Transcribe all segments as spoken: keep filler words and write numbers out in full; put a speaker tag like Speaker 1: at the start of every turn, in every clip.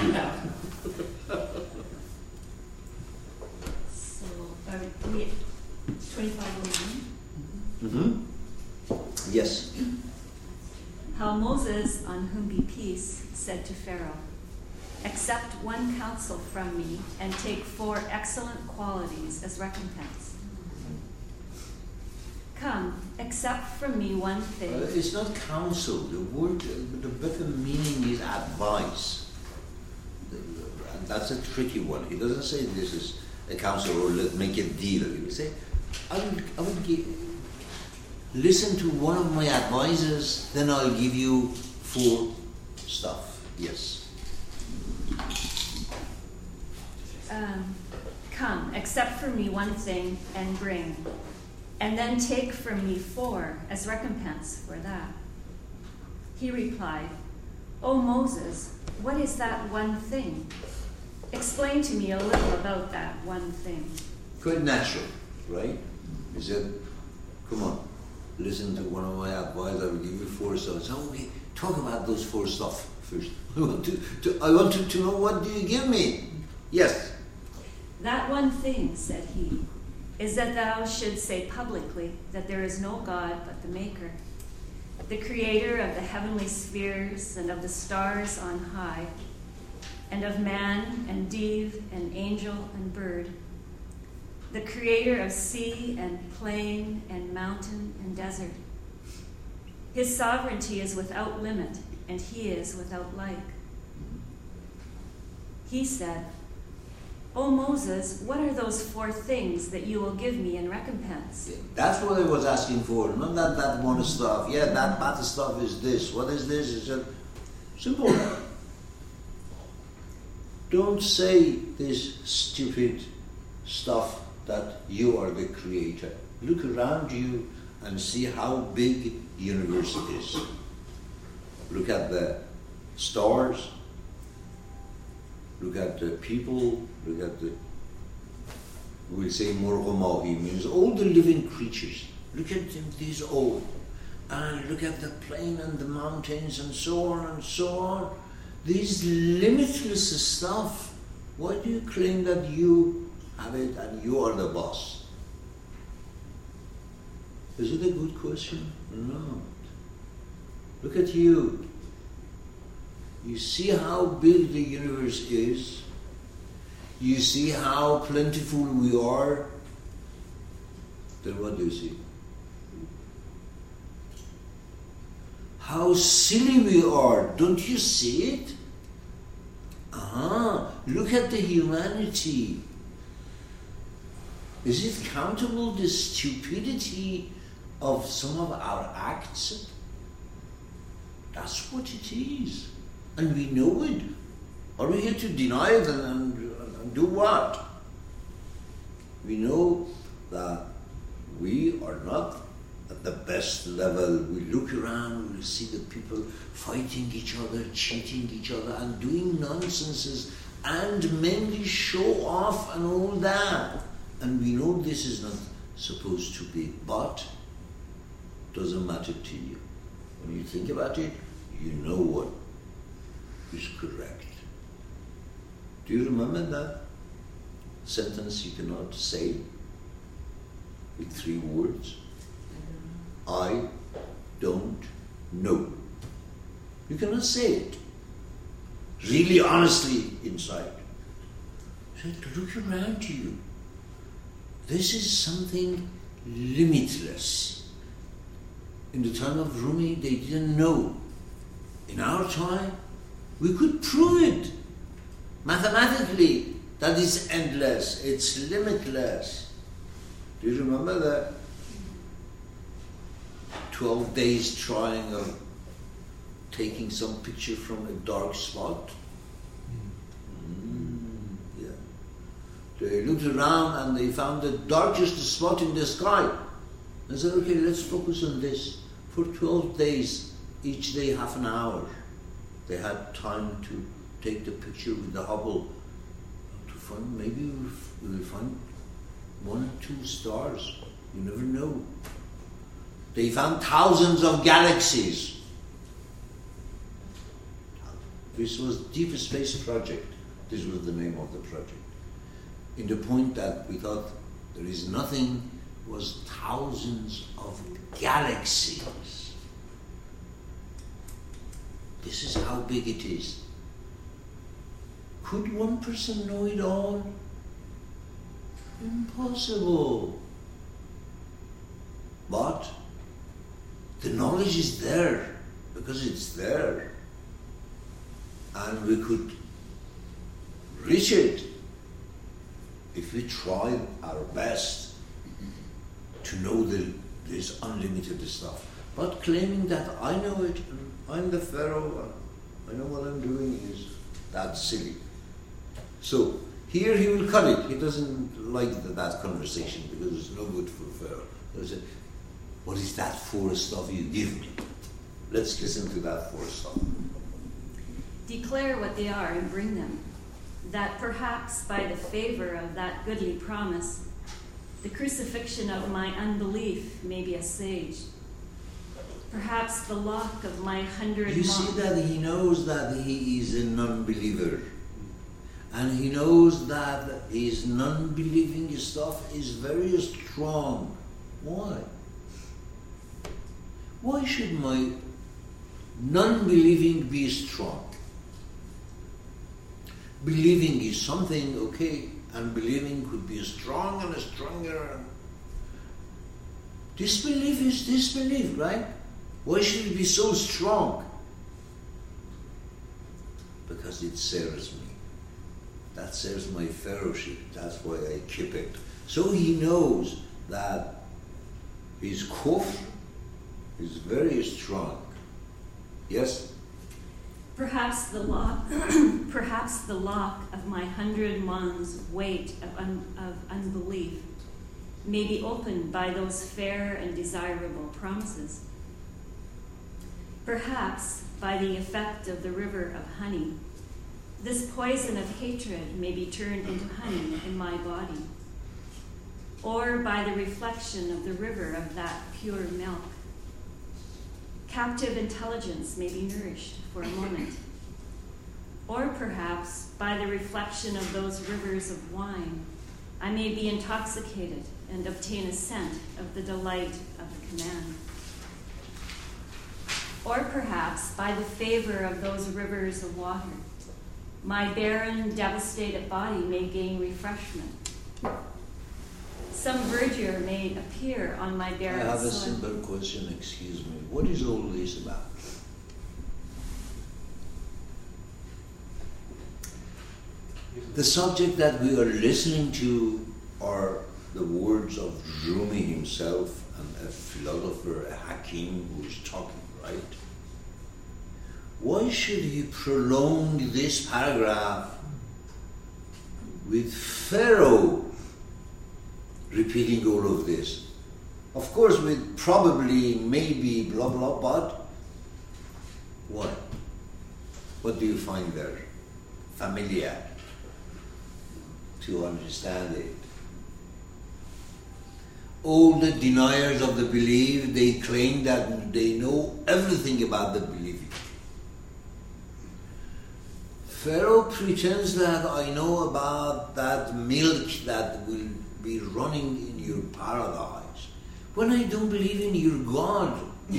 Speaker 1: So, uh, we twenty-five oh nine.
Speaker 2: Mm-hmm. Yes.
Speaker 1: How Moses, on whom be peace, said to Pharaoh, "Accept one counsel from me, and take four excellent qualities as recompense. Come, accept from me one thing."
Speaker 2: Uh, it's not counsel. The word, the better meaning is advice. And that's a tricky one. He doesn't say this is a counsel or let's make a deal. He will say, I will, I will give, listen to one of my advisors, then I'll give you four stuff. Yes.
Speaker 1: Um, Come, accept from me one thing and bring, and then take from me four as recompense for that. He replied, "O Moses, what is that one thing? Explain to me a little about that one thing."
Speaker 2: Quite natural, right? He said, come on, listen to one of my advisors, I will give you four stuff. So okay, talk about those four stuff first. I want to, to, I want to, to know, what do you give me? Yes.
Speaker 1: "That one thing," said he, "is that thou shouldst say publicly that there is no God but the Maker, the creator of the heavenly spheres and of the stars on high, and of man and deed and angel and bird, the creator of sea and plain and mountain and desert. His sovereignty is without limit, and he is without like." He said, "O Moses, what are those four things that you will give me in recompense?"
Speaker 2: That's what I was asking for. Not that that one stuff. Yeah, that bad stuff is this. What is this? It's a simple. Don't say this stupid stuff that you are the creator. Look around you and see how big the universe is. Look at the stars. Look at the people. Look at the, we'll say Morgomahi, means all the living creatures. Look at them, these all. And look at the plain and the mountains and so on and so on. This limitless stuff. Why do you claim that you have it and you are the boss? Is it a good question? No. Look at you. You see how big the universe is. You see how plentiful we are. Then what do you see? How silly we are. Don't you see it? Ah, look at the humanity. Is it countable, the stupidity of some of our acts? That's what it is. And we know it. Are we here to deny it and, and, and do what? We know that we are not at the best level. We look around, we see the people fighting each other, cheating each other, and doing nonsenses, and mainly show off and all that. And we know this is not supposed to be, but it doesn't matter to you. When you think about it, you know what is correct. Do you remember that sentence you cannot say with three words? I don't know. You cannot say it. Really, honestly, inside. So look around you. This is something limitless. In the time of Rumi, they didn't know. In our time, we could prove it mathematically that it's endless, it's limitless. Do you remember that? Twelve days trying of taking some picture from a dark spot. Mm, yeah. They looked around and they found the darkest spot in the sky. And said, okay, let's focus on this. For twelve days, each day half an hour, they had time to take the picture with the Hubble to find, maybe we will find one or two stars. You never know. They found thousands of galaxies. This was Deep Space Project. This was the name of the project. In the point that we thought there is nothing, was thousands of galaxies. This is how big it is. Could one person know it all? Impossible. But the knowledge is there because it's there. And we could reach it if we tried our best to know the, this unlimited stuff. But claiming that I know it, and I'm the Pharaoh, I know what I'm doing, is that's silly. So here he will cut it. He doesn't like the, that conversation because it's no good for Pharaoh. He'll say, what is that four stuff you give me? Let's listen to that four stuff.
Speaker 1: Declare what they are and bring them, that perhaps by the favor of that goodly promise, the crucifixion of my unbelief may be assuaged. Perhaps the lock of my hundred
Speaker 2: You see that he knows that he is a non-believer. And he knows that his non-believing stuff is very strong. Why? Why should my non-believing be strong? Believing is something, okay, and believing could be strong and stronger. Disbelief is disbelief, right? Why should it be so strong? Because it serves me. That serves my fellowship. That's why I keep it. So he knows that his kufr is very strong. Yes?
Speaker 1: Perhaps the lock, perhaps the lock of my hundred months' weight of, un, of unbelief may be opened by those fair and desirable promises. Perhaps by the effect of the river of honey, this poison of hatred may be turned into honey in my body, or by the reflection of the river of that pure milk. Captive intelligence may be nourished for a moment, or perhaps by the reflection of those rivers of wine, I may be intoxicated and obtain a scent of the delight of the command. Or perhaps by the favor of those rivers of water, my barren, devastated body may gain refreshment. Some verdure may appear on my barren soil.
Speaker 2: I have a simple question, excuse me. What is all this about? The subject that we are listening to are the words of Rumi himself and a philosopher, a Hakim, who is talking, right? Why should he prolong this paragraph with Pharaoh repeating all of this? Of course, with probably, maybe, blah, blah, but what? What do you find there? Familiar to understand it. All the deniers of the belief, they claim that they know everything about the believing. Pharaoh pretends that I know about that milk that will be running in your paradise, when I don't believe in your God.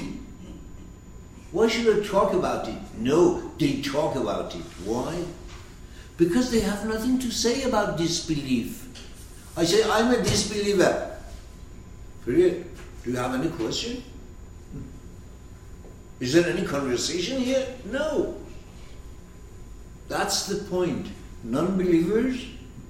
Speaker 2: Why should I talk about it? No, they talk about it. Why? Because they have nothing to say about disbelief. I say, I'm a disbeliever. Period. Do you have any question? Is there any conversation here? No. That's the point. Non-believers,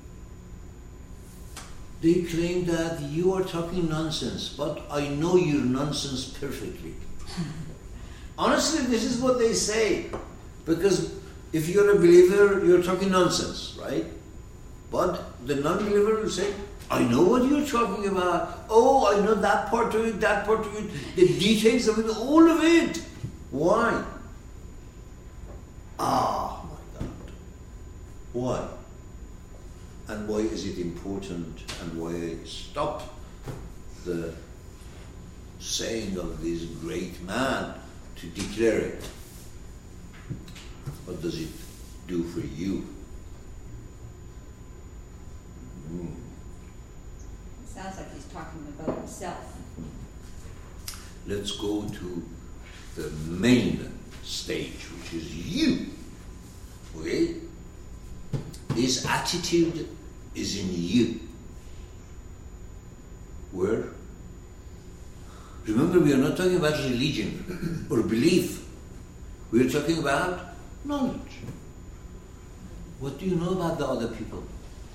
Speaker 2: they claim that you are talking nonsense, but I know your nonsense perfectly. Honestly, this is what they say. Because if you're a believer, you're talking nonsense, right? But the non-believer will say, I know what you're talking about. Oh, I know that part of it, that part of it, the details of it, all of it. Why? Ah, my God. Why? And why is it important? And why stop the saying of this great man to declare it? What does it do for you? Mm.
Speaker 3: It sounds like he's talking about himself.
Speaker 2: Let's go to the main stage, which is you. Okay? This attitude is in you. Where? Remember, we are not talking about religion or belief. We are talking about knowledge. What do you know about the other people?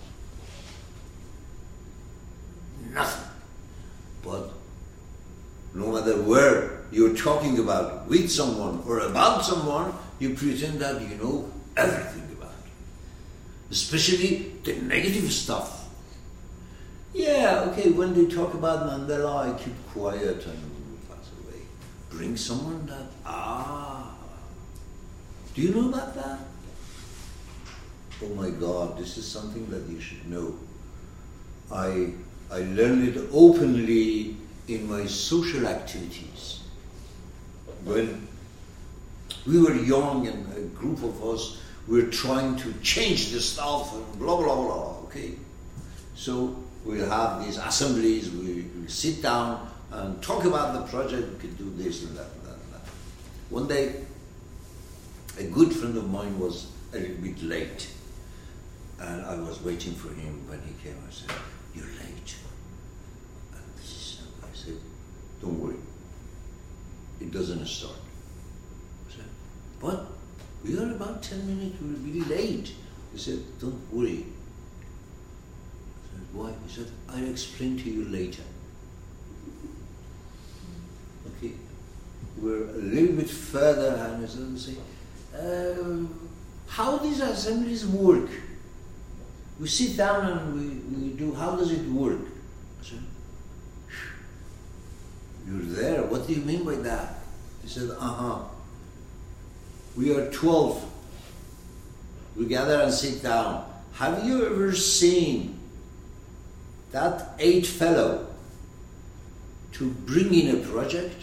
Speaker 2: Nothing. But no matter where you're talking about with someone or about someone, you pretend that you know everything about it. Especially the negative stuff. Yeah, okay, when they talk about Mandela, I keep quiet and pass away. Bring someone that, ah, do you know about that? Oh my God, this is something that you should know. I, I learned it openly in my social activities. When we were young and a group of us were trying to change the stuff and blah, blah, blah, okay? So we'll have these assemblies, we, we'll sit down and talk about the project, we could do this and that and that and that. One day, a good friend of mine was a little bit late, and I was waiting for him. When he came, I said, "You're late." And this is, I said, "Don't worry, it doesn't start." I said, "But we are about ten minutes, we'll be late." He said, "Don't worry." Why? He said, "I'll explain to you later." Okay, we're a little bit further, and he said, say, um, how these assemblies work? We sit down and we, we do, how does it work? I said, "You're there, what do you mean by that?" He said, uh-huh. We are twelve. We gather and sit down. Have you ever seen that eight fellow to bring in a project?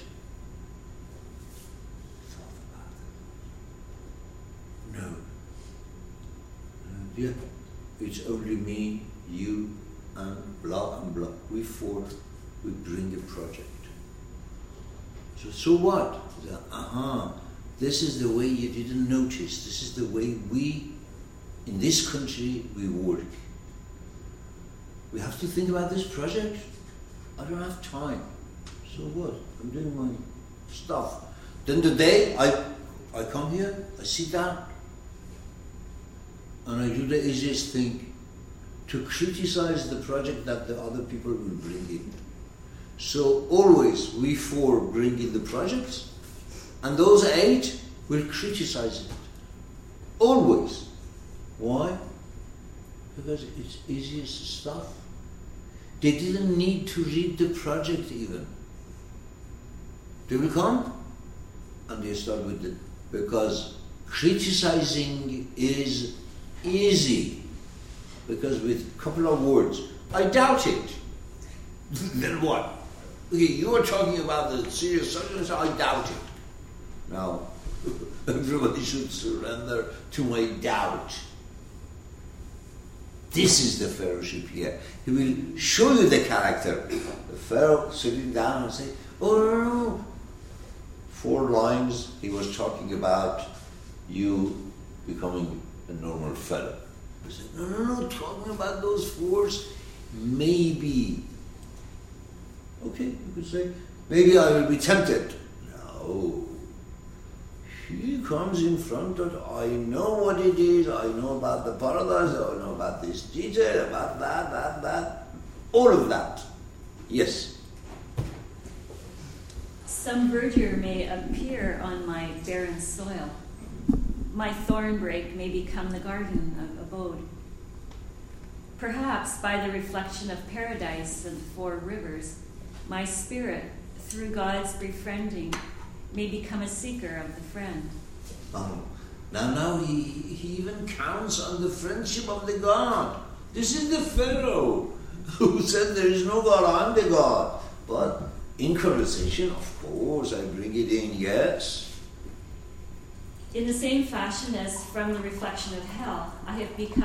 Speaker 2: Thought about it. No. And yeah, it's only me, you, and blah and blah. We four, we bring a project. So, so what? Uh-huh. This is the way you didn't notice. This is the way we, in this country, we work. We have to think about this project. I don't have time. So what? I'm doing my stuff. Then the day I, I come here, I sit down, and I do the easiest thing, to criticize the project that the other people will bring in. So always we four bring in the projects, and those eight will criticize it. Always. Why? Because it's easiest stuff. They didn't need to read the project even. They will come and they start with it, because criticizing is easy. Because with a couple of words, I doubt it. Then what? Okay, you are talking about the serious subject, so I doubt it. Now, everybody should surrender to my doubt. This is the fellowship here. He will show you the character. The fellow sitting down and say, "Oh, no, no, no." Four lines, he was talking about you becoming a normal fellow. He said, "No, no, no, talking about those fours, maybe." Okay, you could say, "Maybe I will be tempted." No. He comes in front of, I know what it is, I know about the paradise, I know about this detail, about that, that, that, all of that. Yes.
Speaker 1: Some verdure may appear on my barren soil. My thornbrake may become the garden of abode. Perhaps by the reflection of paradise and four rivers, my spirit, through God's befriending, may become a seeker of the friend.
Speaker 2: Oh, now, now he, he even counts on the friendship of the God. This is the Pharaoh who said there is no God, I'm the God. But in conversation, of course, I bring it in, yes.
Speaker 1: In the same fashion as from the reflection of hell, I have become